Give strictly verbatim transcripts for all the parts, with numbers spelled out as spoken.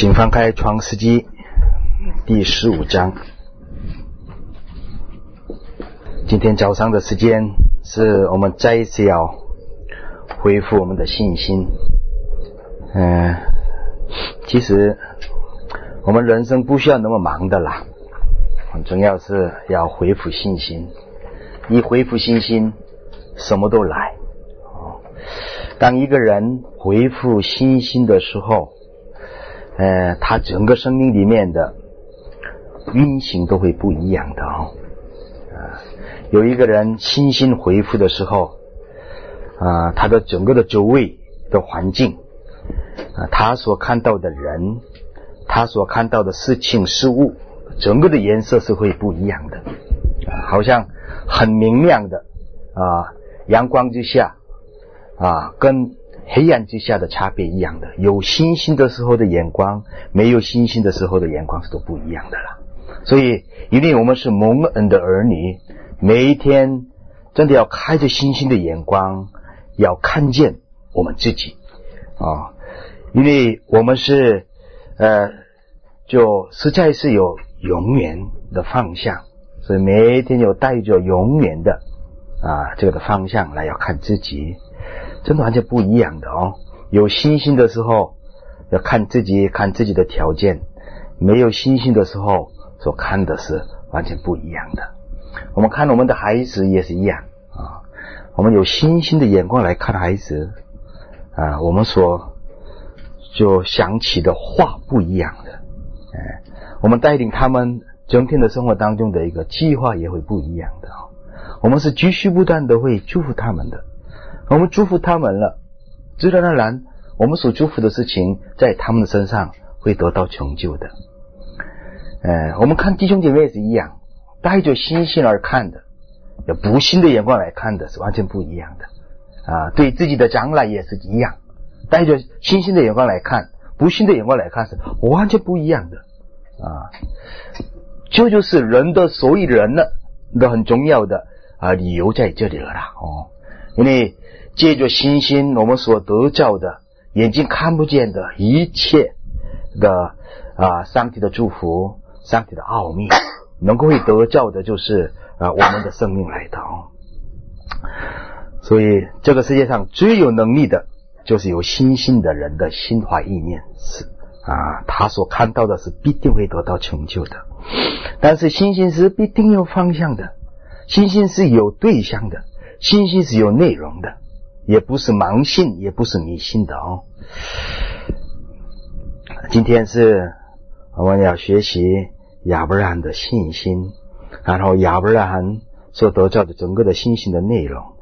请翻开创世纪第十五章。今天早上的时间是我们再一次要恢复我们的信心。嗯、呃，其实我们人生不需要那么忙的啦，很重要是要恢复信心。一恢复信心，什么都来。当一个人恢复信心的时候，呃，他整个生命里面的运行都会不一样的哦。呃、有一个人信心恢复的时候，啊、呃，他的整个的周围的环境，啊、呃，他所看到的人，他所看到的事情事物，整个的颜色是会不一样的，呃、好像很明亮的啊、呃，阳光之下啊，跟黑暗之下的差别一样的。有星星的时候的眼光，没有星星的时候的眼光是都不一样的啦。所以因为我们是蒙恩的儿女，每一天真的要开着星星的眼光，要看见我们自己啊，因为我们是呃，就实在是有永远的方向，所以每一天有带着永远的啊这个的方向来要看自己。真的完全不一样的哦。有星星的时候要看自己，看自己的条件；没有星星的时候所看的是完全不一样的。我们看我们的孩子也是一样啊，我们有星星的眼光来看孩子啊，我们所就想起的话不一样的。哎，我们带领他们整天的生活当中的一个计划也会不一样的哦。我们是继续不断的会祝福他们的。我们祝福他们了，自然而然我们所祝福的事情在他们的身上会得到成就的。呃，我们看弟兄姐妹也是一样，带着信心而看的，有不信的眼光来看的是完全不一样的啊。对自己的将来也是一样，带着信心的眼光来看，不信的眼光来看是完全不一样的啊。这就是人的所以人呢的很重要的啊理由在这里了啦哦。因为借着信心我们所得到的眼睛看不见的一切的啊上帝的祝福，上帝的奥秘能够会得到的就是啊我们的生命来的哦。所以这个世界上最有能力的就是有信心的人的心怀意念是啊他所看到的是必定会得到成就的。但是信心是必定有方向的，信心是有对象的，信心是有内容的，也不是盲信，也不是迷信的哦。今天是我们要学习亚伯拉罕的信心，然后亚伯拉罕所得到的整个的信心的内容。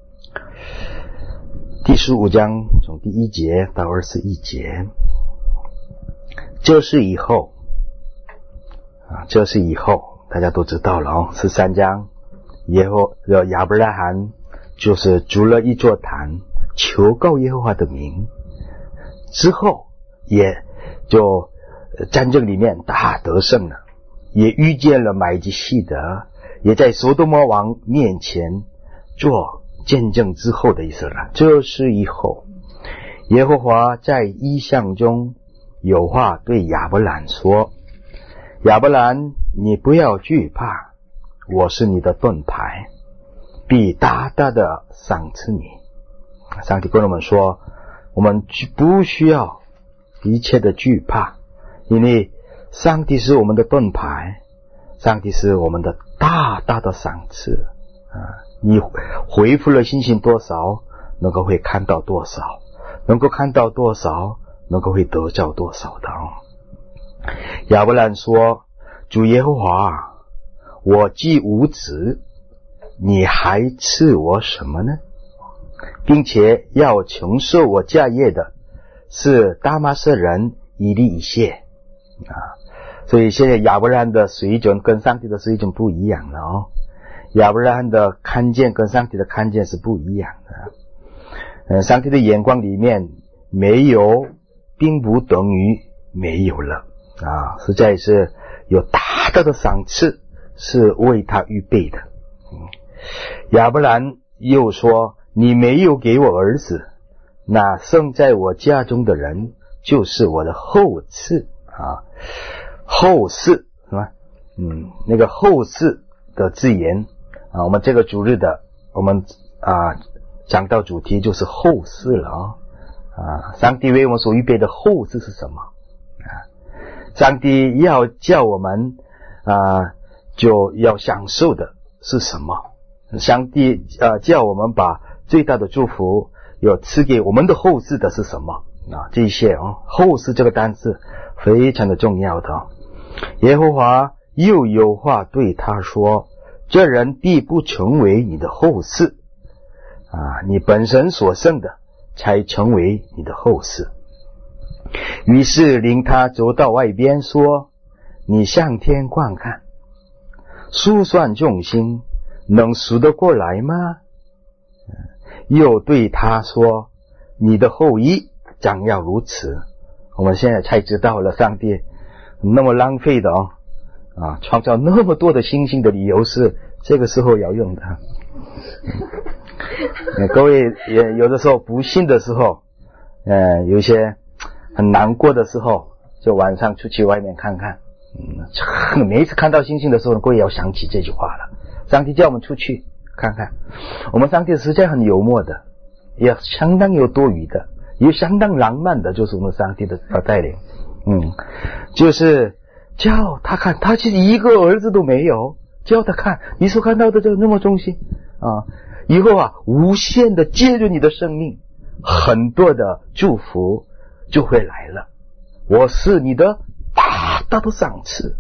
第十五章从第一节到二十一节，这是以后啊，这是以后大家都知道了哦。十三章耶和亚伯拉罕就是筑了一座坛，求告耶和华的名，之后也就战争里面大得胜了，也遇见了买基洗德，也在所多玛王面前做见证之后的意思了。这是以后耶和华在异象中有话对亚伯兰说，亚伯兰，你不要惧怕，我是你的盾牌，必大大的赏赐你。上帝跟我们说，我们不需要一切的惧怕，因为上帝是我们的盾牌，上帝是我们的大大的赏赐啊！你恢复了信心多少，能够会看到多少，能够看到多少，能够会得到多少的哦。亚伯兰说，主耶和华，我既无子，你还赐我什么呢？并且要承受我家业的是大马色人以利以谢啊。所以现在亚伯拉罕的水准跟上帝的水准不一样了哦。亚伯拉罕的看见跟上帝的看见是不一样的。呃，上帝的眼光里面没有并不等于没有了啊，实在是有大大的赏赐是为他预备的。嗯，亚伯兰又说，你没有给我儿子，那生在我家中的人就是我的后嗣啊，后嗣是吧？嗯，那个后嗣的字眼啊，我们这个主日的我们啊讲到主题就是后嗣了啊啊，上帝为我们所预备的后嗣是什么啊？上帝要叫我们啊就要享受的是什么？上帝啊叫我们把最大的祝福有赐给我们的后嗣的是什么啊？这些啊，后嗣这个单词非常的重要的。耶和华又有话对他说，这人必不成为你的后嗣啊，你本身所生的才成为你的后嗣。于是领他走到外边说，你向天观看，数算众星，能数得过来吗？又对他说，你的后裔将要如此。我们现在才知道了上帝那么浪费的哦啊，创造那么多的星星的理由是这个时候要用的。各位也有的时候不信的时候，呃，有一些很难过的时候，就晚上出去外面看看。嗯，每一次看到星星的时候，各位要想起这句话了。上帝叫我们出去看看，我们上帝实在很幽默的，也相当有多余的，也相当浪漫的，就是我们上帝的带领。嗯，就是叫他看，他其实一个儿子都没有，叫他看你所看到的这那么中心啊，以后啊无限的借着你的生命，很多的祝福就会来了。我是你的大大的赏赐。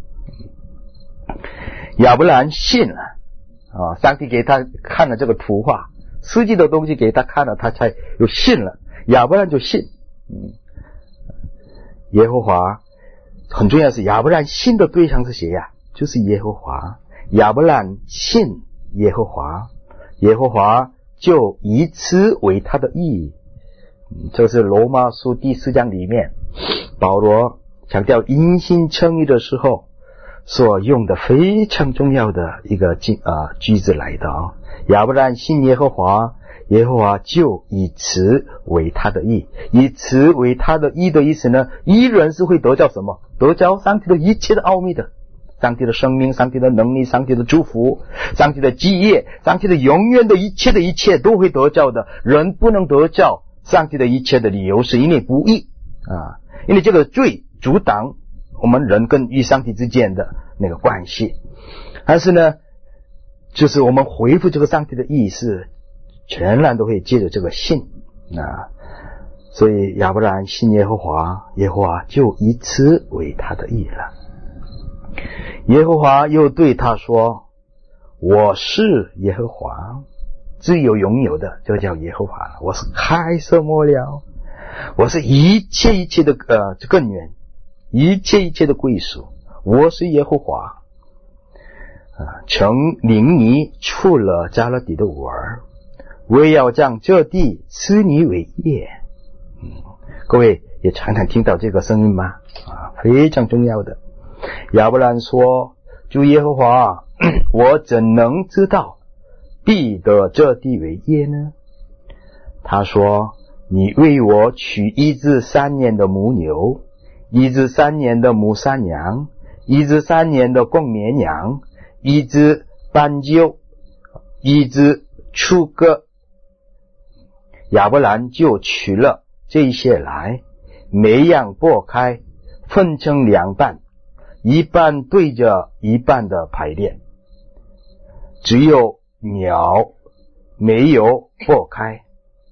亚伯兰信了啊，上帝给他看了这个图画，实际的东西给他看了，他才有信了。亚伯兰就信。嗯，耶和华很重要的是，亚伯兰信的对象是谁呀？就是耶和华。亚伯兰信耶和华，耶和华就以此为他的义。嗯，这是罗马书第四章里面保罗强调因信称义的时候所用的非常重要的一个句啊句子来的啊。亚伯兰信耶和华，耶和华就以此为他的义。以此为他的义的意思呢，义人是会得着什么？得着上帝的一切的奥秘的，上帝的生命，上帝的能力，上帝的祝福，上帝的基业，上帝的永远的一切的一切都会得着的。人不能得着上帝的一切的理由是因为不义啊，因为这个罪阻挡我们人跟与上帝之间的那个关系。但是呢，就是我们回复这个上帝的意思，全然都会借着这个信啊。所以亚伯兰信耶和华，耶和华就以此为他的义了。耶和华又对他说，我是耶和华，自有拥有的就叫耶和华了。我是开设末了，我是一切一切的呃根源，一切一切的归属。我是耶和华啊，曾领你出了加勒底的吾儿，我也要将这地赐你为业。嗯，各位也常常听到这个声音吗？啊，非常重要的。亚伯兰说，主耶和华，我怎能知道必得这地为业呢？他说，你为我取一只三年的母牛，一只三年的母山羊，一只三年的公绵羊，一只斑鸠，一只雏鸽。亚伯兰就取了这些来，每样剥开，分成两半，一半对着一半的排列，只有鸟没有剥开，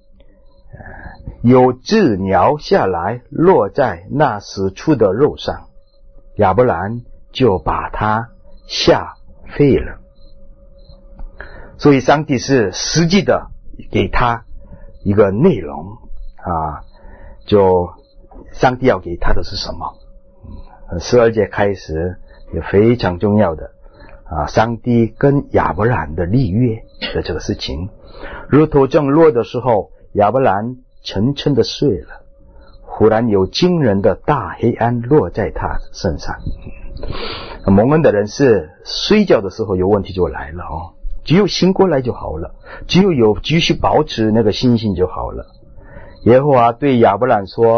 有只鸟下来落在那死处的肉上，亚伯兰就把它吓废了。所以上帝是实际的给他一个内容啊，就上帝要给他的是什么？十二节开始也非常重要的啊，上帝跟亚伯兰的立约的这个事情。日头正落的时候，亚伯兰沉沉的睡了，忽然有惊人的大黑暗落在他身上。蒙恩的人是睡觉的时候有问题就来了哦，只有醒过来就好了，只有有继续保持那个信心就好了。耶和华对亚伯兰说，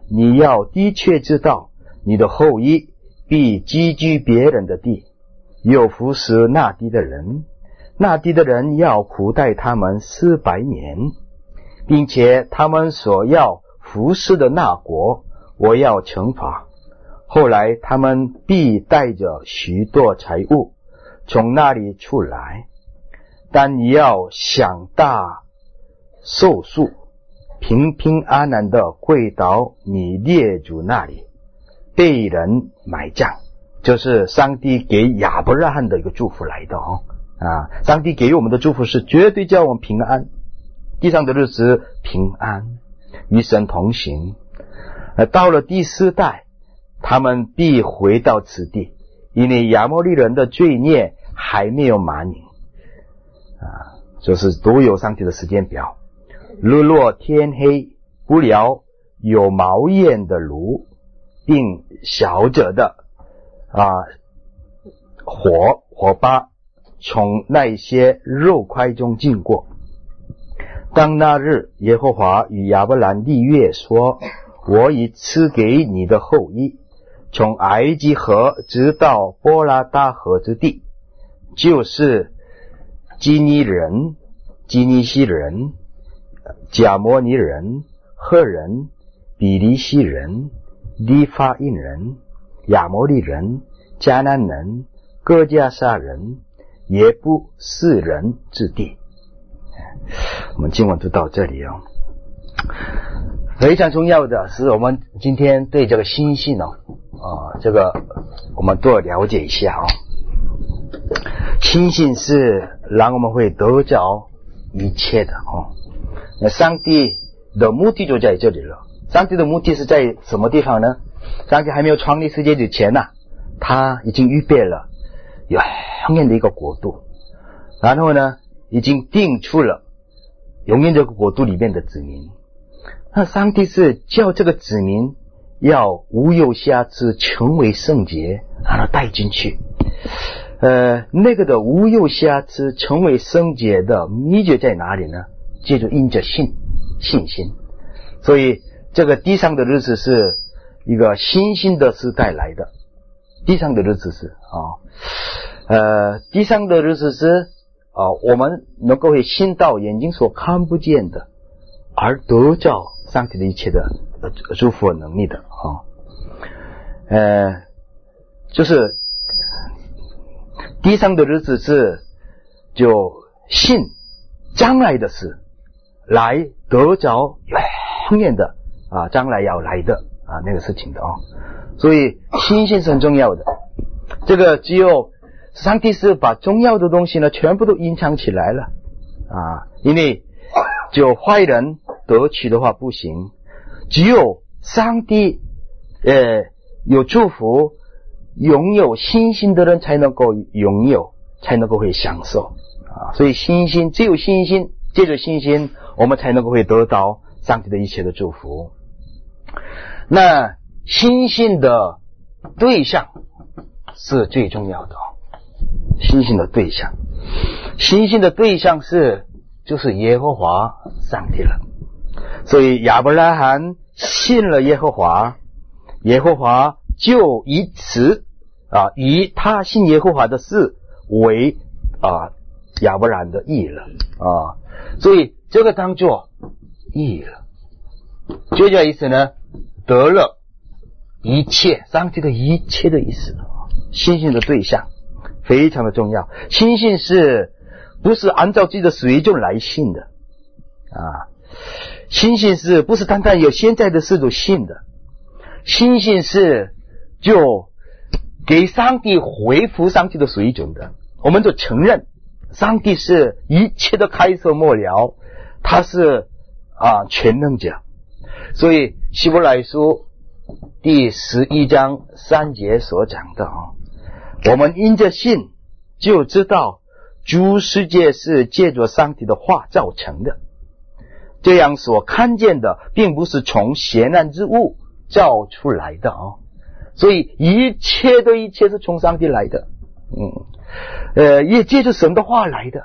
你要的确知道，你的后裔必寄居别人的地，又服侍那地的人，那地的人要苦待他们四百年，并且他们所要服侍的那国，我要惩罚。后来他们必带着许多财物从那里出来，但你要享大寿数，平平安安的归到你列祖那里，被人埋葬。就是上帝给亚伯拉罕的一个祝福来的哦啊！上帝给予我们的祝福是绝对叫我们平安，地上的日子平安，与神同行。而到了第四代，他们必回到此地，因为亚摩利人的罪孽还没有满盈啊，就是都有上帝的时间表。日落天黑，不料有毛焰的炉，并小者的啊火火把从那些肉块中经过。当那日，耶和华与亚伯兰立约说，我已赐给你的后裔，从埃及河直到波拉大河之地，就是基尼人、基尼西人、迦摩尼人、赫人、比利西人、利法因人、亚摩利人、迦南人、哥迦撒人、耶布斯人之地。我们今晚就到这里哦。非常重要的是，我们今天对这个心性哦，啊，这个我们都要了解一下哦。心性是让我们会得着一切的哦。那上帝的目的就在这里了。上帝的目的是在什么地方呢？上帝还没有创立世界之前啊，他已经预备了永远的一个国度，然后呢，已经定出了永远这个国度里面的子民。那上帝是叫这个子民要无有瑕疵，成为圣洁，让他带进去。呃，那个的无有瑕疵，成为圣洁的秘诀在哪里呢？借助因着信信心。所以这个地上的日子是一个新兴的时代来的。地上的日子是啊、哦，呃，地上的日子是啊、哦，我们能够会信到眼睛所看不见的，而得着上帝的一切的祝福和能力的啊、哦，呃，就是地上的日子是就信将来的事，来得着永远的啊，将来要来的啊那个事情的哦。所以信心是很重要的。这个只有上帝是把重要的东西呢全部都隐藏起来了啊，因为就坏人得取的话不行，只有上帝呃有祝福，拥有信心的人才能够拥有，才能够会享受啊。所以信心，只有信心，借着信心，我们才能够会得到上帝的一切的祝福。那信心的对象是最重要的哦，信心的对象，信心的对象是就是耶和华上帝了。所以亚伯拉罕信了耶和华，耶和华就以此啊，以他信耶和华的事为啊亚伯拉罕的义了啊，所以这个当作义了。这叫意思呢，得了一切，上帝的一切的意思。信心的对象非常的重要，信心是不是按照自己的随众来信的啊？信心是不是单单有现在的事就信的？信心是就给上帝回复上帝的水准的，我们就承认上帝是一切的开始末了，他是啊全能者。所以希伯来书第十一章三节所讲的啊，我们因着信就知道诸世界是借着上帝的话造成的，这样所看见的并不是从显然之物造出来的啊，所以一切的一切是从上帝来的，嗯，呃，也借着神的话来的。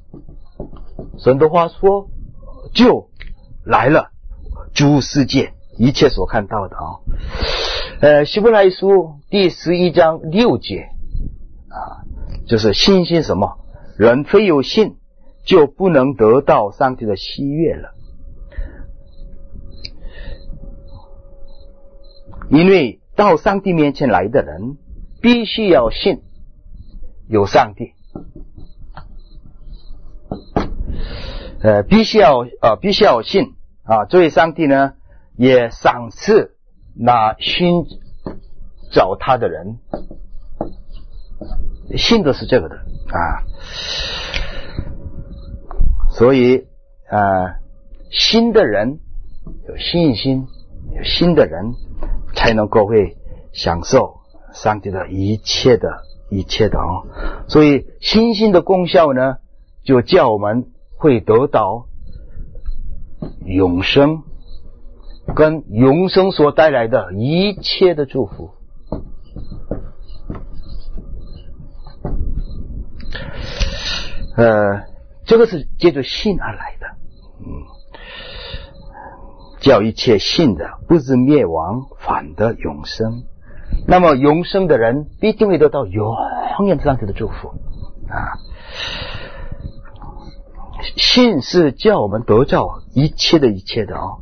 神的话说就来了，诸世界一切所看到的啊。呃，希伯来书第十一章六节啊，就是信心什么？人非有信，就不能得到上帝的喜悦了。因为到上帝面前来的人，必须要信有上帝，呃，必须要呃，必须要信啊。所以上帝呢，也赏赐那寻找他的人，信的是这个的啊。所以呃，新的人有信心，有新的人才能够会享受上帝的一切的一切的哦。所以信心的功效呢，就叫我们会得到永生，跟永生所带来的一切的祝福。呃，这个是借着信而来的，嗯，叫一切信的不是灭亡，反得永生。那么永生的人必定会得到永远上帝的祝福啊！信是叫我们得到一切的一切的哦。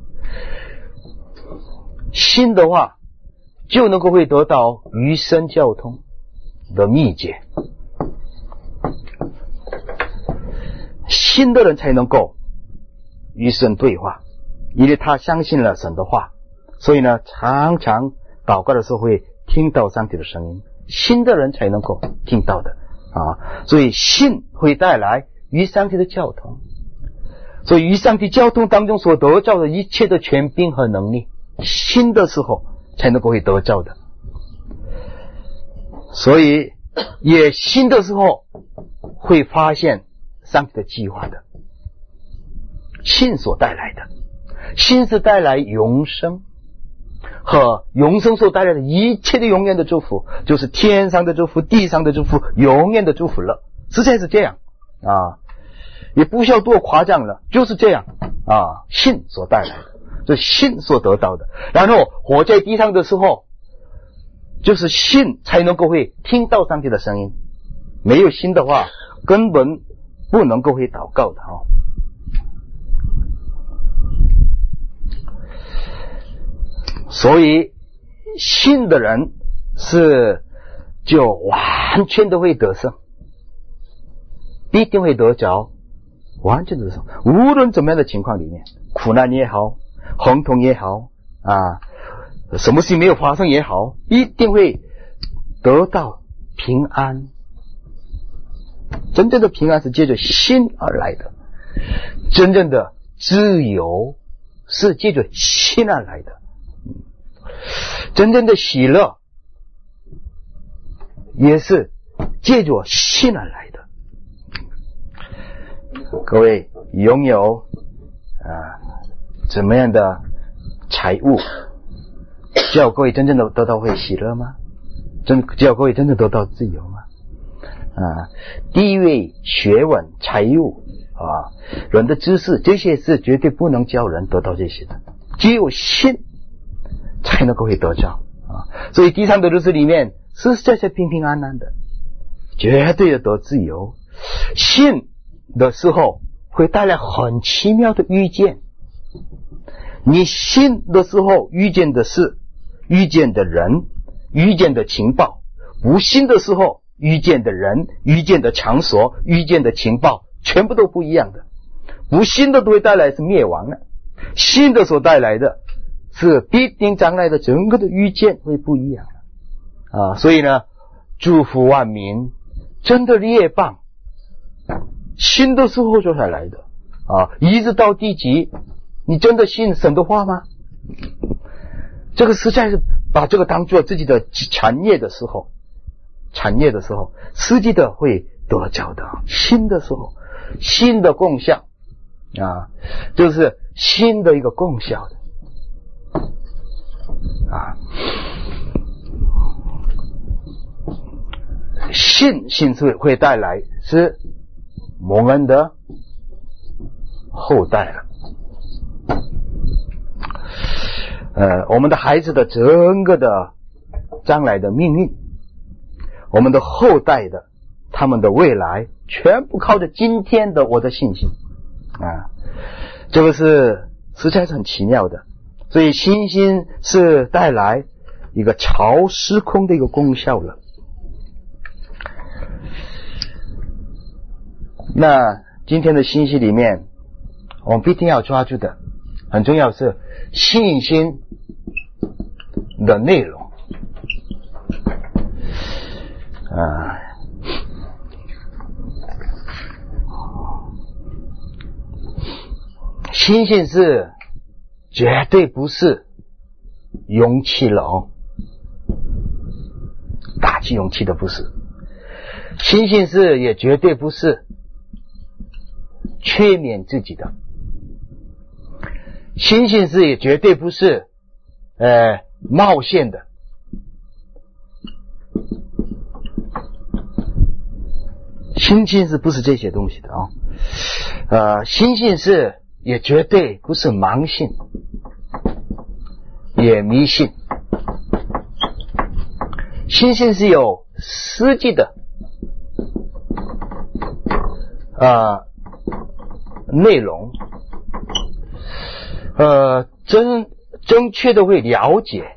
信的话，就能够会得到与神交通的秘诀。信的人才能够与神对话，因为他相信了神的话，所以呢，常常祷告的时候会听到上帝的声音。信的人才能够听到的啊，所以信会带来与上帝的交通。所以与上帝交通当中所得到的一切的权柄和能力，信的时候才能够会得到的。所以也信的时候会发现上帝的计划的，信所带来的，信是带来永生，和永生所带来的一切的永远的祝福，就是天上的祝福，地上的祝福，永远的祝福了。实在是这样啊，也不需要多夸张了，就是这样啊，信所带来的，这信所得到的。然后活在地上的时候，就是信才能够会听到上帝的声音，没有信的话根本不能够会祷告的哦。所以信的人是就完全的会得胜，必定会得着完全得胜，无论怎么样的情况里面，苦难也好，疼痛也好啊，什么事没有发生也好，一定会得到平安。真正的平安是借着信而来的，真正的自由是借着信而来的，真正的喜乐也是借着信而来的。各位拥有啊怎么样的财物，叫各位真正的得到会喜乐吗？真叫各位真正得到自由吗？啊，地位、学问、财物啊，人的知识，这些是绝对不能叫人得到这些的，只有信才能够会得着啊。所以地上的日子里面实实在在平平安安的，绝对的得自由。信的时候会带来很奇妙的遇见，你信的时候遇见的事，遇见的人，遇见的情报；不信的时候遇见的人，遇见的场所，遇见的情报全部都不一样的。不信的都会带来是灭亡的，信的所带来的是必定将来的整个的遇见会不一样的啊。所以呢，祝福万民，真的列棒信的时候就才来的啊，一直到地极，你真的信神的话吗？这个实在是把这个当做自己的产业的时候，产业的时候，实际的会得着的。新的时候，新的功效啊，就是新的一个功效的啊。信信是会带来是蒙恩的后代了。 呃，我们的孩子的整个的将来的命运，我们的后代的他们的未来，全部靠着今天的我的信心啊，这个是实在是很奇妙的。所以信心是带来一个超时空的一个功效了。那今天的信息里面，我们必定要抓住的很重要是信心的内容啊。信心是绝对不是勇气了哦，大气勇气的不是。信心是也绝对不是缺免自己的，信心是也绝对不是呃冒险的。信心是不是这些东西的啊、哦？呃，信心是也绝对不是盲信，也迷信。信心是有实际的呃内容，呃真正确的会了解，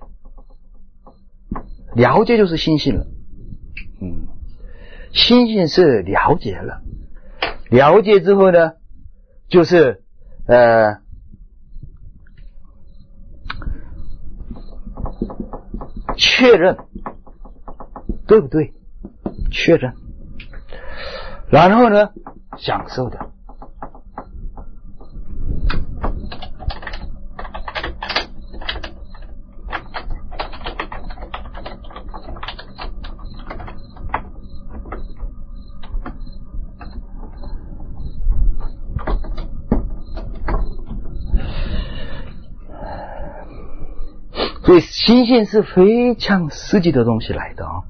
了解就是信心了。嗯，信心是了解了，了解之后呢，就是呃确认，对不对？确认，然后呢，享受的。所以信心是非常实际的东西来的啊、哦。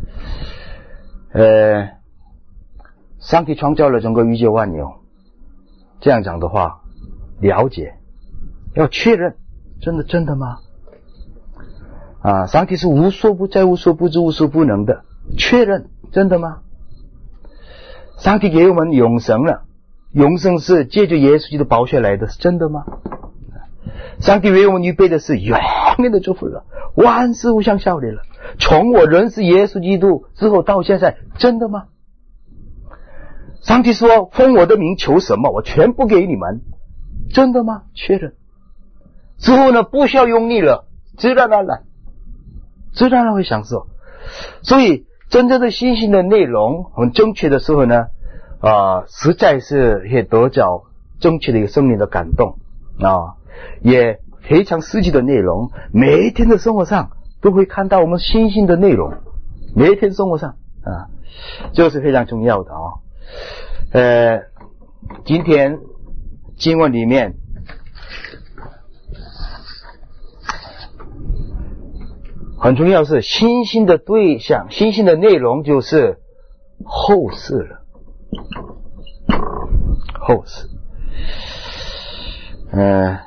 呃，上帝创造了整个宇宙万有，这样讲的话，了解，要确认，真的真的吗？啊，上帝是无所不在、无所不知、无所不能的，确认，真的吗？上帝给我们永生了，永生是借着耶稣基督宝血来的，是真的吗？上帝为我们预备的是永远的祝福了，万事互相效力了。从我认识耶稣基督之后到现在，真的吗？上帝说奉我的名求什么，我全部给你们，真的吗？确认之后呢，不需要用力了，自然而然，自然而然会享受。所以真正的信心的内容很正确的时候呢，啊、呃，实在是也得着正确的一个生命的感动啊。也非常实际的内容，每一天的生活上都会看到我们信心的内容，每一天生活上啊，这个是非常重要的啊。呃，今天经文里面很重要是信心的对象，信心的内容就是后世了，后世，呃。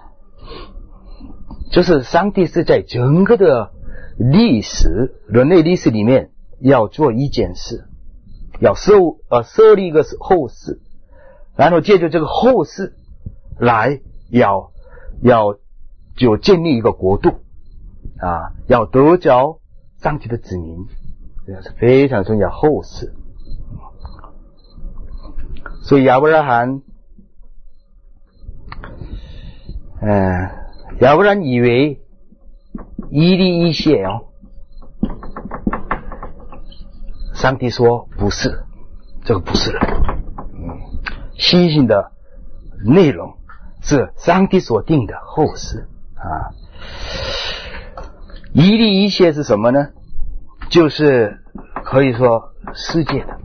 就是上帝是在整个的历史，人类历史里面要做一件事，要设呃设立一个后世，然后借着这个后世来要要就建立一个国度啊，要得着上帝的子民，这是非常重要后世。所以亚伯拉罕，嗯、呃。要不然以为一粒一谢哦，上帝说不是，这个不是了。嗯，信心的内容是上帝所定的后事啊。一粒一谢是什么呢？就是可以说世界的，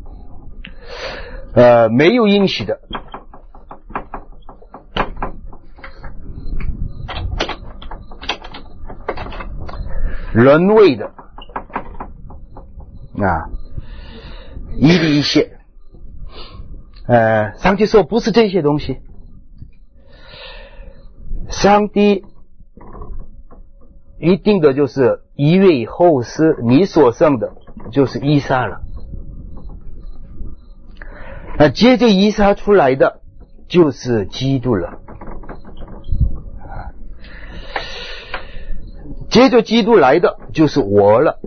呃，没有应许的。人为的啊，一粒一谢，呃，上帝说不是这些东西，上帝一定的就是一月以后是你所生的就是以撒了。那接着以撒出来的就是基督了，接着基督来的就是我了，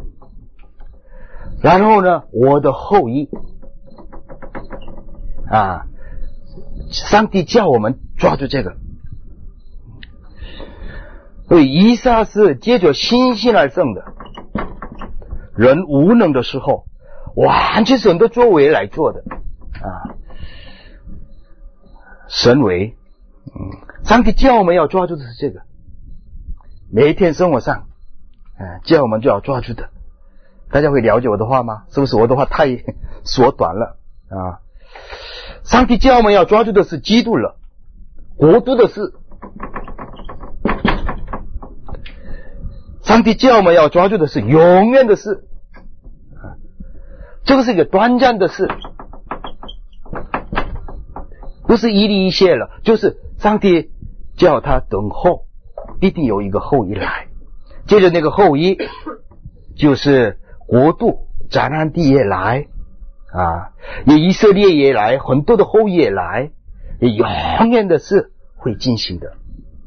然后呢，我的后裔啊，上帝叫我们抓住这个。所以以撒是接着信心而生的，人无能的时候完全神的作为来做的啊，神为，嗯，上帝叫我们要抓住的是这个，每一天生活上，嗯，叫我们就要抓住的。大家会了解我的话吗？是不是我的话太缩短了啊？上帝叫我们要抓住的是基督了，国度的事。上帝叫我们要抓住的是永远的事，这个是一个短暂的事，不是一粒一谢了，就是上帝叫他等候，必定有一个后裔来，接着那个后裔就是国度，迦南地也来啊，也以色列也来，很多的后裔也来，也永远的事会进行的。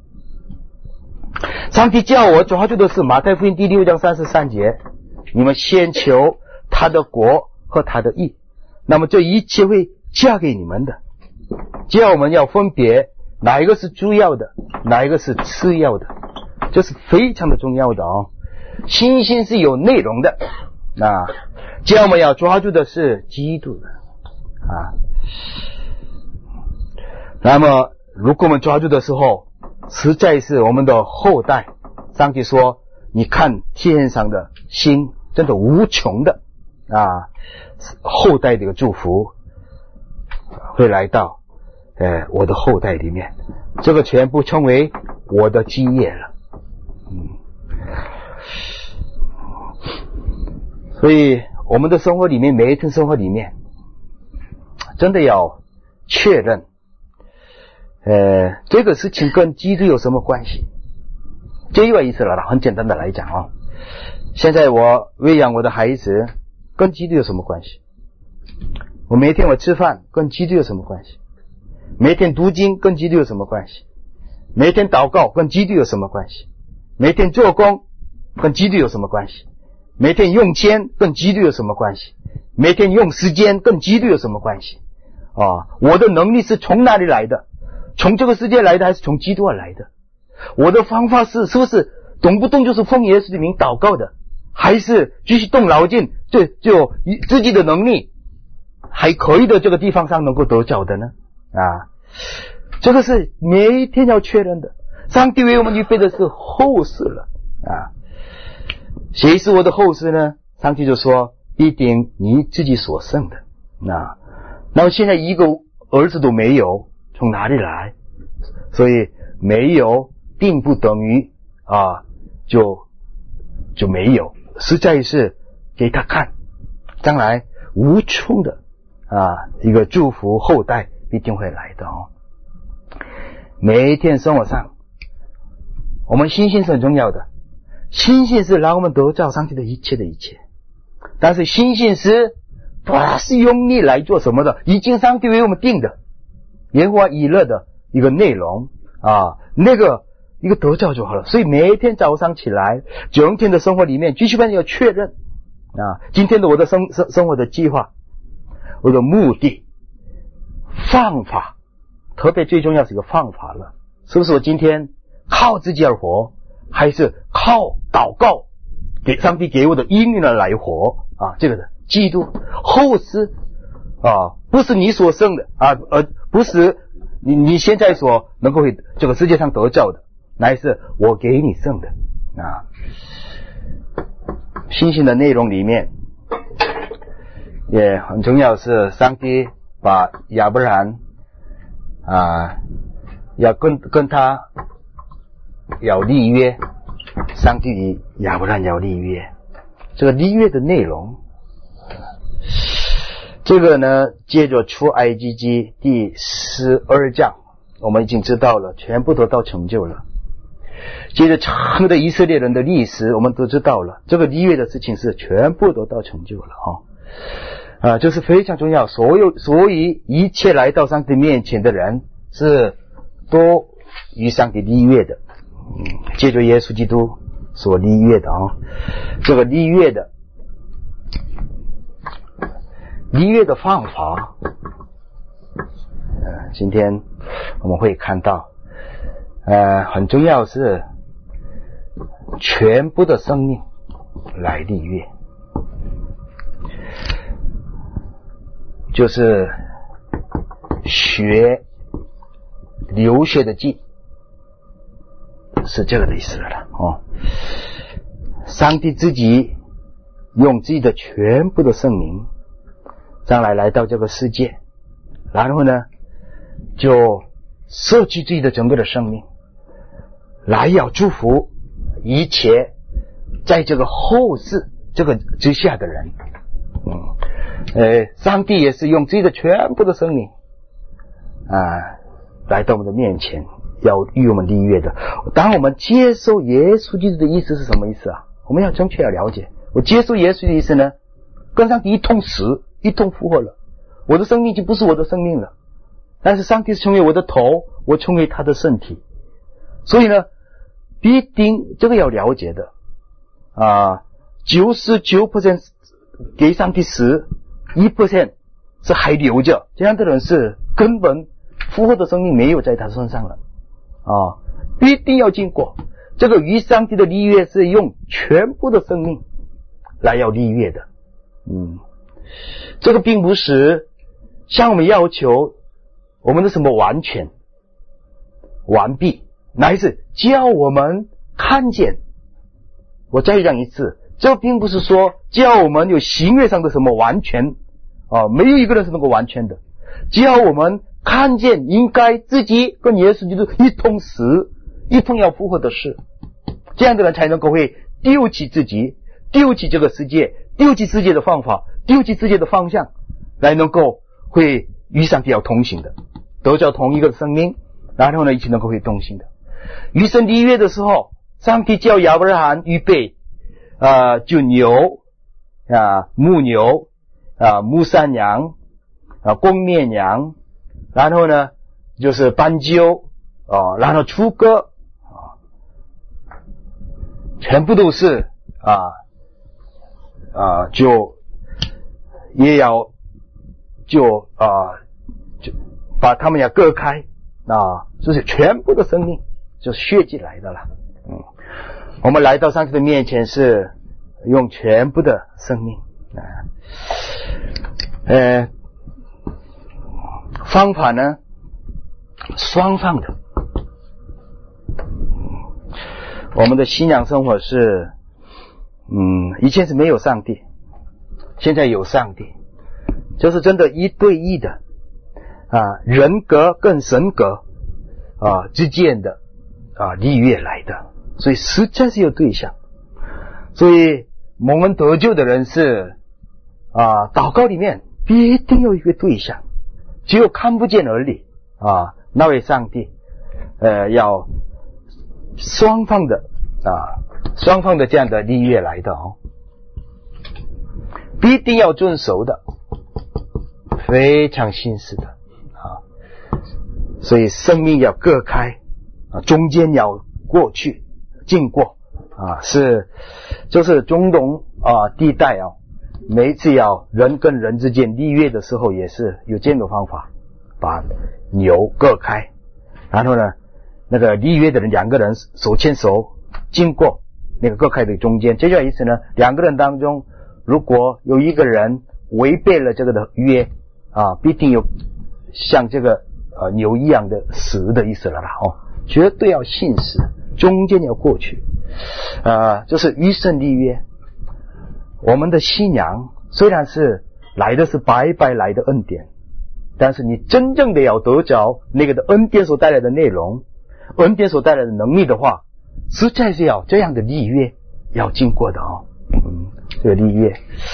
上帝叫我抓住的是马太福音第六章三十三节，你们先求他的国和他的义，那么这一切会加给你们的。叫我们要分别哪一个是主要的，哪一个是次要的，这是非常的重要的哦。信心是有内容的，那叫我们要抓住的是基督的啊。那么如果我们抓住的时候，实在是我们的后代，上帝说你看天上的星真的无穷的啊，后代的一个祝福会来到呃我的后代里面，这个全部称为我的基业了。嗯，所以我们的生活里面，每一天生活里面真的要确认呃，这个事情跟基督有什么关系？这有意思了，很简单的来讲哦。现在我喂养我的孩子，跟基督有什么关系？我每天我吃饭，跟基督有什么关系？每天读经，跟基督有什么关系？每天祷告，跟基督有什么关系？每天做工，跟基督有什么关系？每天用钱，跟基督有什么关系？每天用时间，跟基督有什么关系？啊，我的能力是从哪里来的？从这个世界来的还是从基督而来的？我的方法是是不是动不动就是奉耶稣的名祷告的，还是继续动脑筋，就就自己的能力还可以的这个地方上能够得着的呢？啊，这个是每一天要确认的。上帝为我们预备的是后事了啊。谁是我的后事呢？上帝就说必定你自己所生的啊。那么现在一个儿子都没有，从哪里来？所以没有并不等于啊就就没有，实在是给他看将来无穷的啊一个祝福后代必定会来的哦。每一天生活上我们信心是很重要的，信心是让我们得到上帝的一切的一切，但是信心是不是用力来做什么的，已经上帝为我们定的耶和华以勒的一个内容啊，那个一个得着就好了。所以每一天早上起来，整天的生活里面继续要确认啊，今天的我的生生生活的计划，我的目的方法，特别最重要是一个方法了，是不是我今天靠自己而活，还是靠祷告给上帝给我的应允而来活啊？这个的基督后世啊，不是你所生的啊，而不是你你现在所能够这个世界上得着的，乃是我给你生的啊。信心的内容里面也很重要，是上帝把亚伯兰啊要跟跟他要立约，上帝与亚伯兰要立约，这个立约的内容，这个呢接着出埃及记第十二章我们已经知道了，全部都到成就了。 接着整个的以色列人的历史我们都知道了，这个立约的事情是全部都到成就了哈。啊，这是非常重要，所有所以一切来到上帝面前的人是都与上帝立约的，嗯，借着耶稣基督所立约的啊，这个立约的立约的方法，呃，今天我们会看到，呃，很重要是全部的生命来立约。就是学流血的祭，是这个的意思了哦。上帝自己用自己的全部的圣名，将来来到这个世界，然后呢，就舍弃自己的整个的生命，来要祝福一切在这个后世这个之下的人，嗯。呃，上帝也是用自己的全部的生命啊，来到我们的面前，要与我们立约的。当我们接受耶稣基督的意思是什么意思啊？我们要正确要了解。我接受耶稣的意思呢，跟上帝一同死，一同复活了。我的生命就不是我的生命了，但是上帝是成为我的头，我成为他的身体。所以呢，必定这个要了解的啊， 九十九 percent 给上帝死，一 percent 是还留着，这样的人是根本复活的生命没有在他身上了啊，必定要经过这个与上帝的立约，是用全部的生命来要立约的。嗯，这个并不是向我们要求我们的什么完全完毕，乃是叫我们看见。我再讲一次，这并不是说叫我们有行为上的什么完全啊，没有一个人是能够完全的，叫我们看见应该自己跟耶稣基督一同死，一同要复活的事，这样的人才能够会丢弃自己，丢弃这个世界，丢弃世界的方法，丢弃世界的方向，来能够会与上帝要同行的，得着同一个生命，然后呢一起能够会同行的。与神立约的时候，上帝叫亚伯拉罕预备呃，就牛啊，母牛啊，母山羊啊，公绵羊，然后呢就是斑鸠啊，然后雏鸽啊，全部都是啊啊，就也要就啊就把他们要割开啊，就是全部的生命就是血祭来的了。嗯，我们来到上帝的面前是用全部的生命啊，呃，方法呢双方的。我们的信仰生活是，嗯，以前是没有上帝，现在有上帝，就是真的一对一的啊，人格跟神格啊之间的啊立约来的，所以实在是有对象。所以我们得救的人是啊，祷告里面必定有一个对象，只有看不见而已啊，那位上帝呃要双方的啊双方的这样的立约来的哦，必定要遵守的，非常信实的啊，所以生命要割开啊，中间要过去经过啊，是就是中东啊地带啊，每一次要人跟人之间立约的时候，也是有这样的方法，把牛割开，然后呢那个立约的人两个人手牵手经过那个割开的中间，这叫意思呢，两个人当中如果有一个人违背了这个的约啊，必定有像这个呃牛一样的死的意思了啦哦，绝对要信实，中间要过去，呃，就是与神立约。我们的信仰虽然是来的是白白来的恩典，但是你真正的要得着那个的恩典所带来的内容，恩典所带来的能力的话，实在是要这样的立约要经过的哦。嗯，这个立约，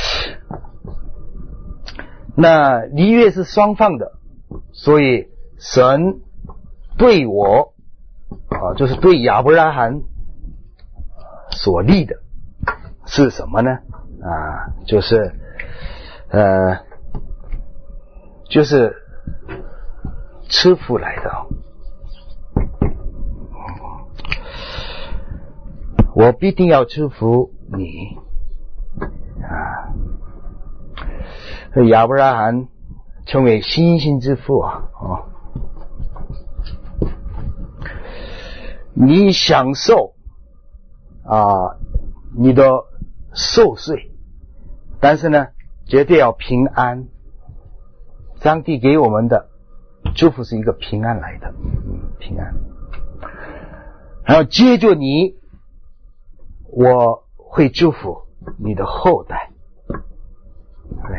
那立约是双方的，所以神对我啊，就是对亚伯拉罕所立的是什么呢？啊，就是呃，就是赐福来的。我必定要祝福你啊！亚伯拉罕成为星星之父啊！哦，你享受啊你的寿岁，但是呢，绝对要平安。上帝给我们的祝福是一个平安来的，嗯，平安。然后接着你，我会祝福你的后代，对，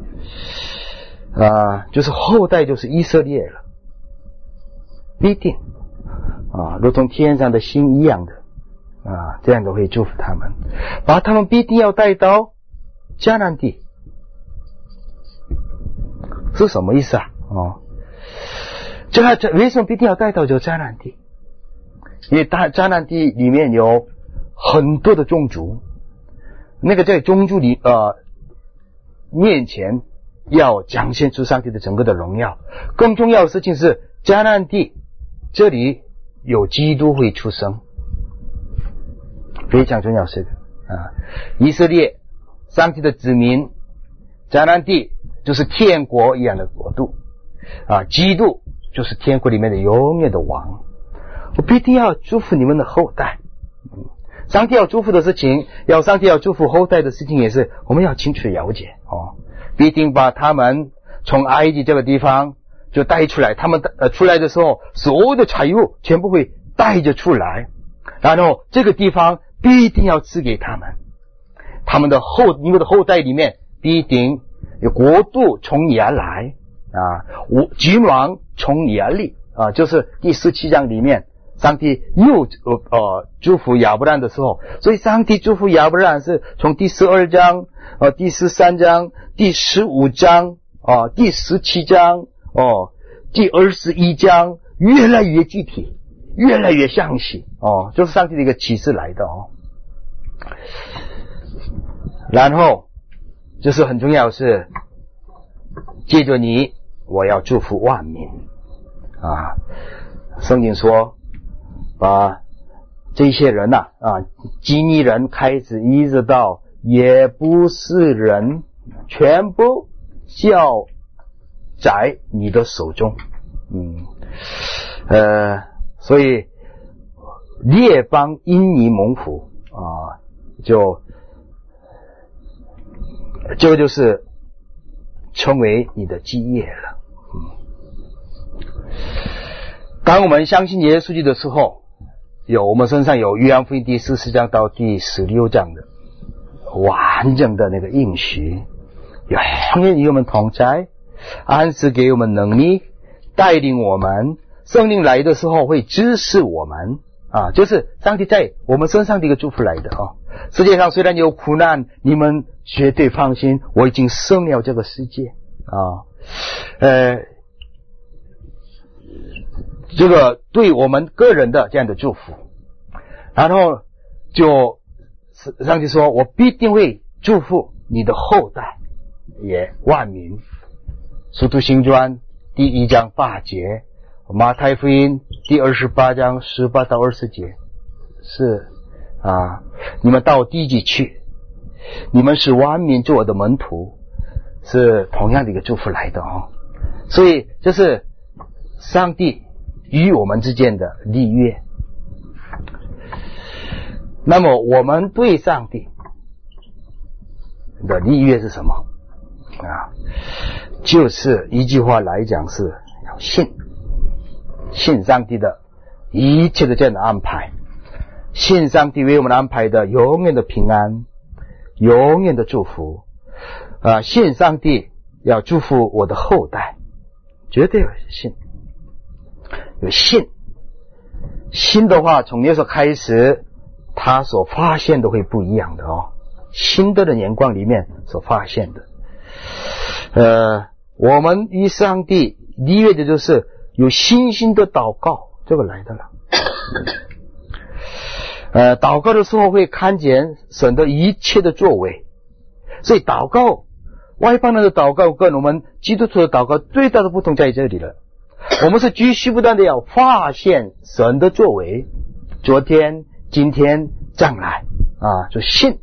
啊，就是后代就是以色列了，必定啊，如同天上的星一样的啊，这样都会祝福他们，把他们必定要带到迦南地，是什么意思啊？哦，这为什么必定要带到这迦南地？因为大迦南地里面有很多的宗族，那个在宗族里呃面前要彰显出上帝的整个的荣耀。更重要的事情是，迦南地这里有基督会出生，非常重要是的啊！以色列上帝的子民，迦南地就是天国一样的国度啊，基督就是天国里面的永远的王。我必定要祝福你们的后代。上帝要祝福的事情，要上帝要祝福后代的事情，也是我们要清楚了解哦。必定把他们从埃及这个地方就带出来，他们呃出来的时候，所有的财物全部会带着出来，然后这个地方必定要赐给他们，他们的后你们的后代里面必定有国度从你而来啊，我君王从你而立啊，就是第十七章里面。上帝又呃呃祝福亚伯兰的时候，所以上帝祝福亚伯兰是从第十二章、呃第十三章、第十五章、啊、呃、第十七章、哦、呃、第二十一章，越来越具体，越来越详细哦，就是上帝的一个启示来的哦。然后就是很重要的是，借着你，我要祝福万民啊。圣经说。把这些人呐 啊, 啊，基尼人开始一直到也不是人，全部交在你的手中，嗯，呃，所以列邦因你蒙福啊，就这个就是成为你的基业了。嗯，当我们相信耶稣基督的时候。有我们身上有约翰福音第四十章到第十六章的完整的那个应许，永远与我们同在，安赐给我们能力，带领我们，圣灵来的时候会支持我们啊，就是上帝在我们身上的一个祝福来的啊。世界上虽然有苦难，你们绝对放心，我已经胜了这个世界啊。呃。这个对我们个人的这样的祝福，然后就上帝说，我必定会祝福你的后代也万民。使徒行传第一章八节，马太福音第二十八章十八到二十节，是啊，你们到地极去，你们是万民做我的门徒，是同样的一个祝福来的哦。所以这是上帝与我们之间的立约。那么我们对上帝的立约是什么啊？就是一句话来讲，是要信信上帝的一切的这样的安排，信上帝为我们安排的永远的平安，永远的祝福啊！信上帝要祝福我的后代，绝对有信。有信，信的话从那时候开始，他所发现的会不一样的哦。新的的眼光里面所发现的，呃，我们与上帝立约的就是有信心的祷告，这个来的了。 呃，祷告的时候会看见神的一切的作为，所以祷告，外邦人的祷告跟我们基督徒的祷告最大的不同在这里了。我们是继续不断的要发现神的作为，昨天、今天、将来啊，就信。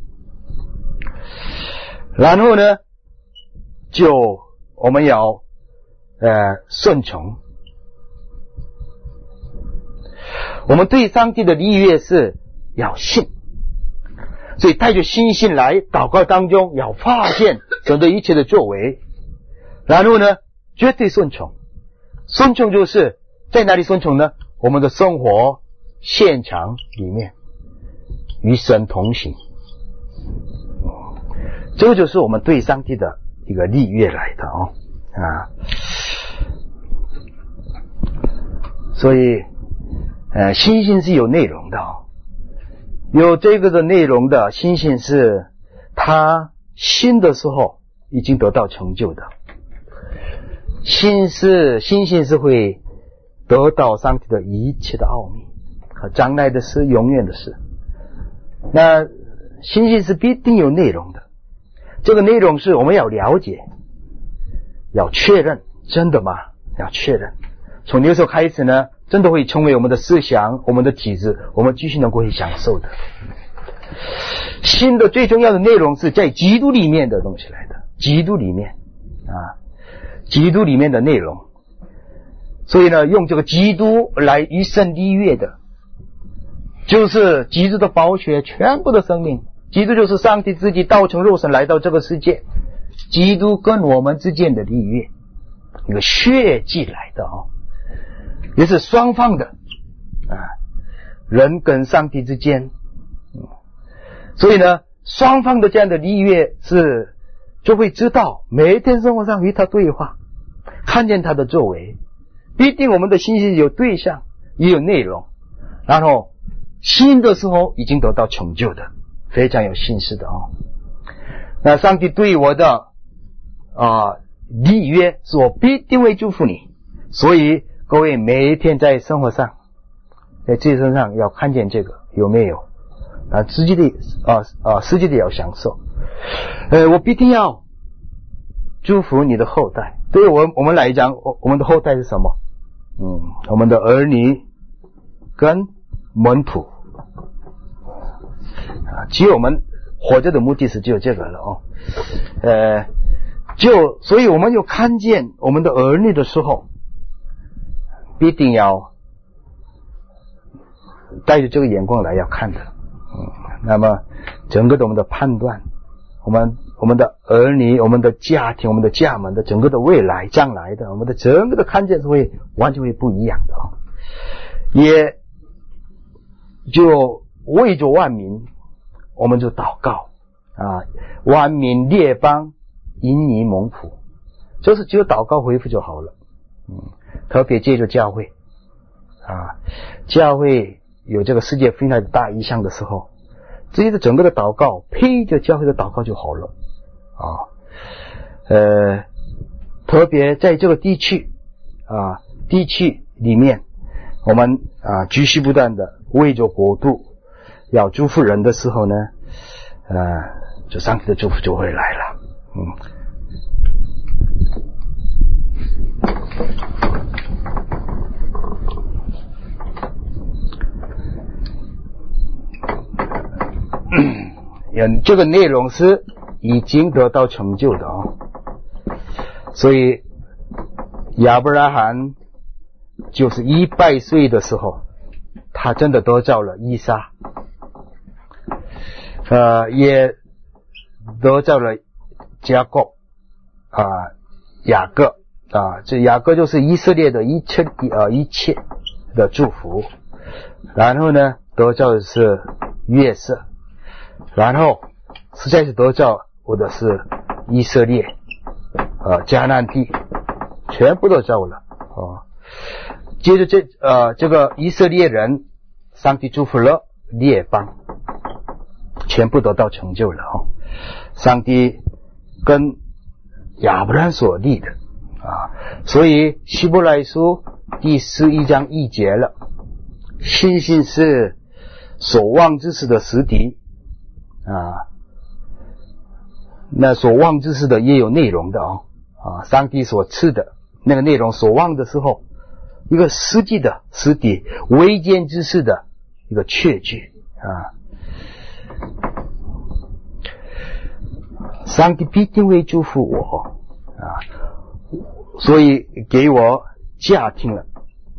然后呢，就我们要呃顺从。我们对上帝的立约是要信，所以带着信心来祷告当中，要发现神的一切的作为，然后呢，绝对顺从。顺从就是在哪里顺从呢？我们的生活现场里面与神同行，这个就是我们对上帝的一个立约来的哦啊。所以呃，信心是有内容的哦，有这个的内容的信心是他信的时候已经得到成就的。信是信心是会得到上帝的一切的奥秘和将来的事，永远的事。那信心是必定有内容的，这个内容是我们要了解，要确认，真的吗？要确认。从那时候开始呢，真的会成为我们的思想，我们的体质，我们继续能够去享受的。信的最重要的内容是在基督里面的东西来的，基督里面啊。基督里面的内容，所以呢，用这个基督来与神立约的，就是基督的宝血，全部的生命。基督就是上帝自己道成肉身来到这个世界，基督跟我们之间的立约，一个血祭来的哦，也是双方的啊，人跟上帝之间，嗯，所以呢，双方的这样的立约是。就会知道每一天生活上与他对话，看见他的作为，必定我们的信息有对象也有内容，然后信的时候已经得到成就的，非常有信心的哦。那上帝对我的啊立约是我必定会祝福你，所以各位每一天在生活上在自己身上要看见这个有没有啊，实际的啊啊实际的要享受。呃，我必定要祝福你的后代。对于我我们来讲，我我们的后代是什么？嗯，我们的儿女跟门徒啊，只有我们活着的目的是只有这个了哦。呃，就所以我们有看见我们的儿女的时候，必定要带着这个眼光来要看的。嗯，那么整个的我们的判断。我们我们的儿女，我们的家庭，我们的家门的整个的未来将来的，我们的整个的看见是会完全会不一样的啊！也就为着万民，我们就祷告啊，万民列邦因你蒙福，就是只有祷告回复就好了。嗯，特别借助教会啊，教会有这个世界非常大意象的时候。自己的整个的祷告配着教会的祷告就好了啊，呃，特别在这个地区啊地区里面，我们啊继续不断的为着国度要祝福人的时候呢，呃，就上帝的祝福就会来了，嗯。这个内容是已经得到成就的哦，所以亚伯拉罕就是一百岁的时候，他真的得着了以撒，呃，也得着了雅各啊，雅各啊，这雅各就是以色列的一切呃一切的祝福，然后呢，得着的是约瑟。然后实在是得着我的是以色列呃迦南地全部都着了啊。接着这呃这个以色列人，上帝祝福了列邦，全部得到成就了哦。上帝跟亚伯兰所立的啊，所以希伯来书第十一章一节了， 信心是所望之事的实底啊，那所望之事的也有内容的哦啊，上帝所赐的那个内容，所望的时候，一个实际的实底，未见之事的一个确据啊。上帝必定会祝福我啊，所以给我家庭了，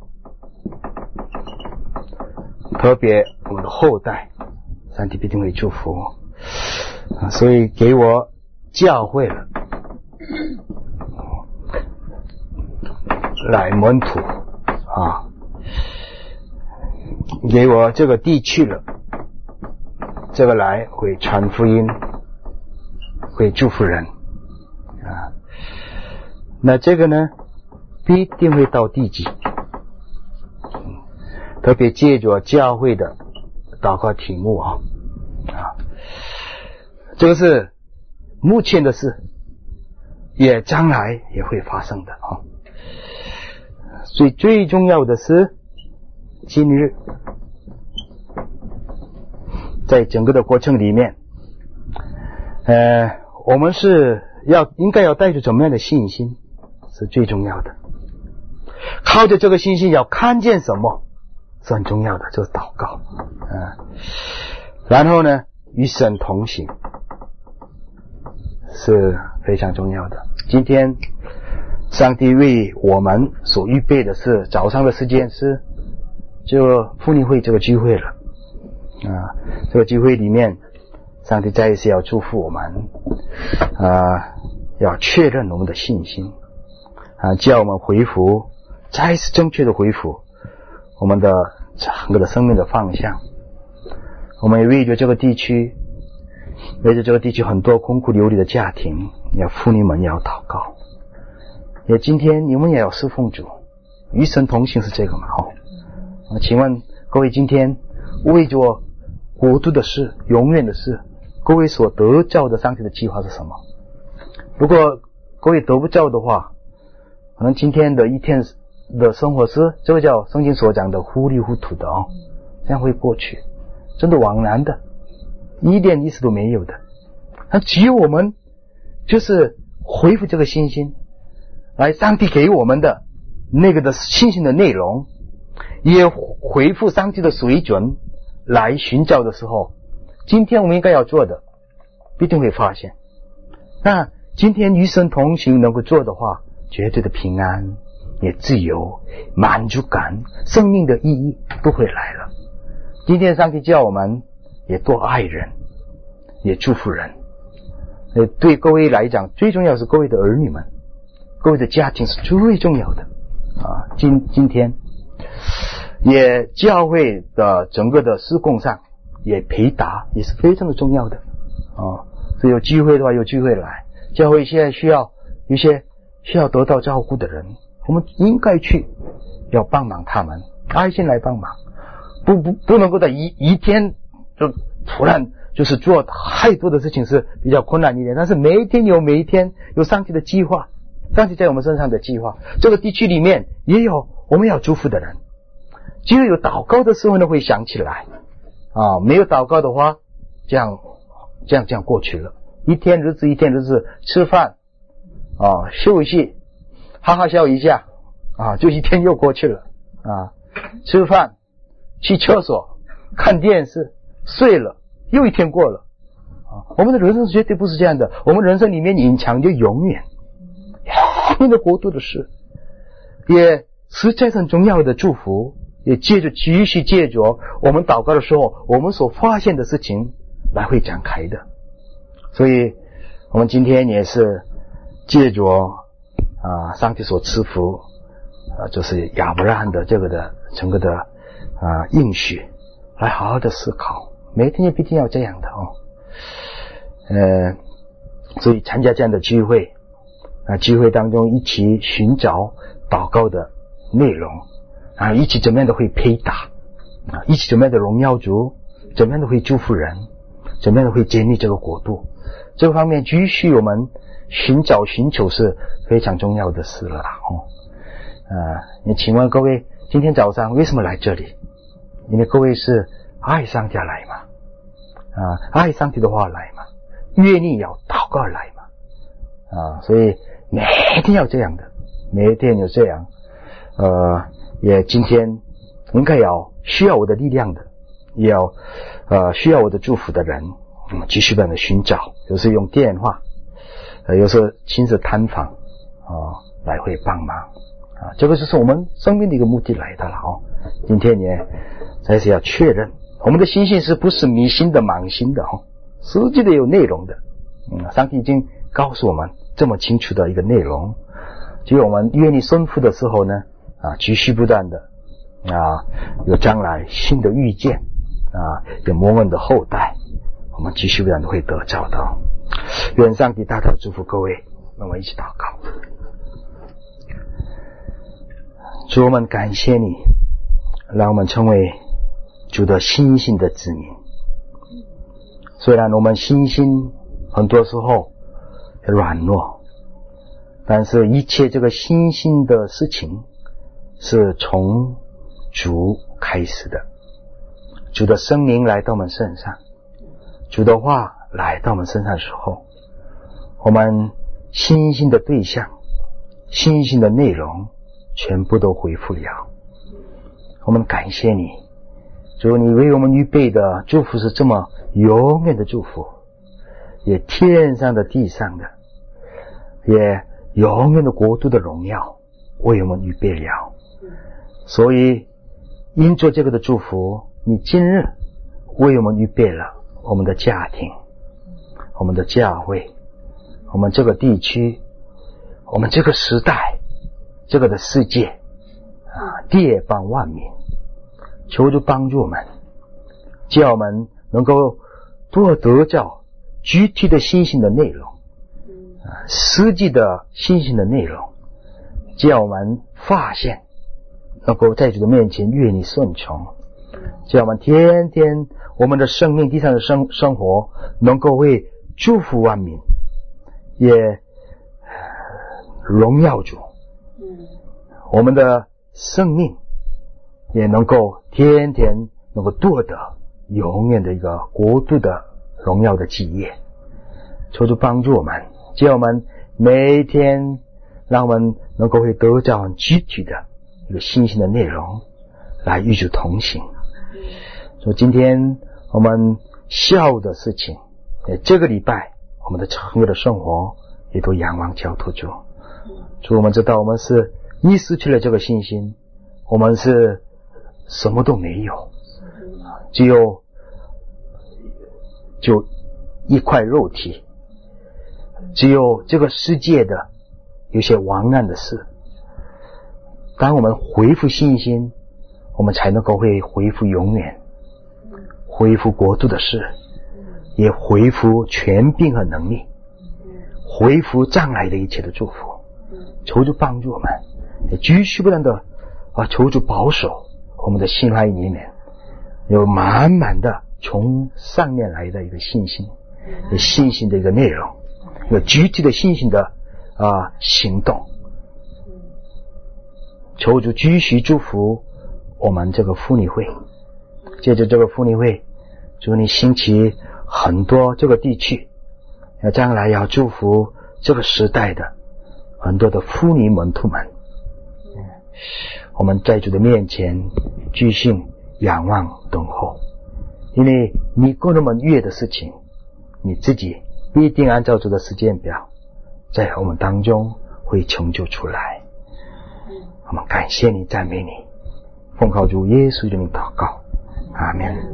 特别我们的后代，上帝必定会祝福我啊，所以给我教会了，来门徒啊，给我这个地区了，这个来会传福音，会祝福人啊。那这个呢，必定会到地极，特别借着教会的祷告题目啊啊，这个是目前的事，也将来也会发生的啊。所以最重要的是，今日在整个的过程里面，呃，我们是要应该要带着怎么样的信心是最重要的。靠着这个信心要看见什么是很重要的，就是祷告啊。然后呢，与神同行是非常重要的。今天上帝为我们所预备的是早上的时间，是就妇女会这个聚会了啊。这个聚会里面，上帝再一次要祝福我们啊，要确认我们的信心啊，叫我们恢复，再一次正确的恢复我们的整个的生命的方向。我们也为着这个地区，为着这个地区很多空苦流离的家庭，要妇女们要祷告。也今天你们也要侍奉主，与神同行是这个嘛？哦，请问各位，今天为着国度的事、永远的事，各位所得着的上帝的计划是什么？如果各位得不着的话，可能今天的一天的生活是这个叫圣经所讲的糊里糊涂的哦，这样会过去，真的枉然的，一点意思都没有的。那只有我们就是恢复这个信心，来上帝给我们的那个的信心的内容，也恢复上帝的水准来寻找的时候，今天我们应该要做的必定会发现。那今天与神同行能够做的话，绝对的平安，也自由，满足感，生命的意义都会来了。今天上帝叫我们也多爱人，也祝福人。呃，对各位来讲，最重要是各位的儿女们，各位的家庭是最重要的啊。今今天也教会的整个的事工上也陪打也是非常的重要的啊。所以有机会的话有机会来，教会现在需要一些需要得到照顾的人，我们应该去要帮忙他们，爱心来帮忙，不不不能够在一一天就突然就是做太多的事情是比较困难一点，但是每一天有每一天有上帝的计划，上帝在我们身上的计划，这个地区里面也有我们要祝福的人。只有有祷告的时候呢会想起来啊，没有祷告的话，这样这样这样过去了，一天日子一天日子，吃饭啊休息哈哈笑一下啊，就一天又过去了啊，吃饭去厕所看电视睡了，又一天过了啊。我们的人生绝对不是这样的，我们人生里面隐藏就永远永远的国度的事，也实在是很重要的祝福，也借着继续借着我们祷告的时候，我们所发现的事情来会展开的。所以我们今天也是借着啊上帝所赐福啊，就是亚伯拉罕的这个的整个的啊应许，来好好的思考，每天也必定要这样的哦。呃，所以参加这样的聚会啊，聚会当中一起寻找祷告的内容啊，一起怎么样的会配搭啊，一起怎么样的荣耀主，怎么样的会祝福人，怎么样的会建立这个国度，这个方面继续我们寻找寻求是非常重要的事了哦。呃，你请问各位，今天早上为什么来这里？ 因为各位是爱上帝来嘛，啊，爱上帝的话来嘛，愿意要祷告来嘛，啊，所以每天要这样的，每天要这样，呃，也今天应该要需要我的力量的，也要呃需要我的祝福的人，我们继续帮他寻找，有时用电话，呃，有时候亲自探访啊，来会帮忙啊，这个就是我们生命的一个目的来的了哦。今天也还是要确认，我们的信心是不是迷信的、盲信的哦，实际的有内容的。嗯，上帝已经告诉我们这么清楚的一个内容，只有我们愿意顺服的时候呢，啊，继续不断的啊，有将来新的遇见啊，有摩恩的后代，我们继续不断的会得着的。愿上帝大大祝福各位，让我们一起祷告。主，我们感谢你，让我们成为主的信心的子民。虽然我们信心很多时候软弱，但是一切这个信心的事情是从主开始的。主的生命来到我们身上，主的话来到我们身上的时候，我们信心的对象、信心的内容全部都恢复了。我们感谢你，主，你为我们预备的祝福是这么永远的祝福，也天上的地上的，也永远的国度的荣耀为我们预备了。所以因着这个的祝福，你今日为我们预备了我们的家庭、我们的教会、我们这个地区、我们这个时代、这个的世界啊，地方万民，求主帮助我们，叫我们能够多得着具体的信心的内容啊，实际的信心的内容，叫我们发现能够在主的面前愿意顺从，叫我们天天我们的生命地上的生生活能够为祝福万民，也荣耀主，我们的生命也能够天天能够夺得永远的一个国度的荣耀的基业。求主帮助我们，叫我们每一天让我们能够会得到很具体的一个信心的内容来与主同行。所以今天我们笑的事情，这个礼拜我们的整个的生活也都仰望交托主。所以我们知道我们是一失去了这个信心，我们是什么都没有，只有就一块肉体，只有这个世界的有些亡暗的事。当我们恢复信心，我们才能够会恢复永远，恢复国度的事，也恢复权柄和能力，恢复将来的一切的祝福。求主帮助我们，也继续不断的啊，求主保守我们的心怀里面有满满的从上面来的一个信心，有信心的一个内容，有具体的信心的啊行动。求主继续祝福我们这个妇女会，借着这个妇女会，祝你兴起很多这个地区，要将来要祝福这个时代的很多的妇女门徒们。我们在主的面前继续仰望等候，因为你过那么月的事情，你自己必定按照主的时间表在我们当中会成就出来。我们感谢你，赞美你，奉靠主耶稣的名祷告，阿们。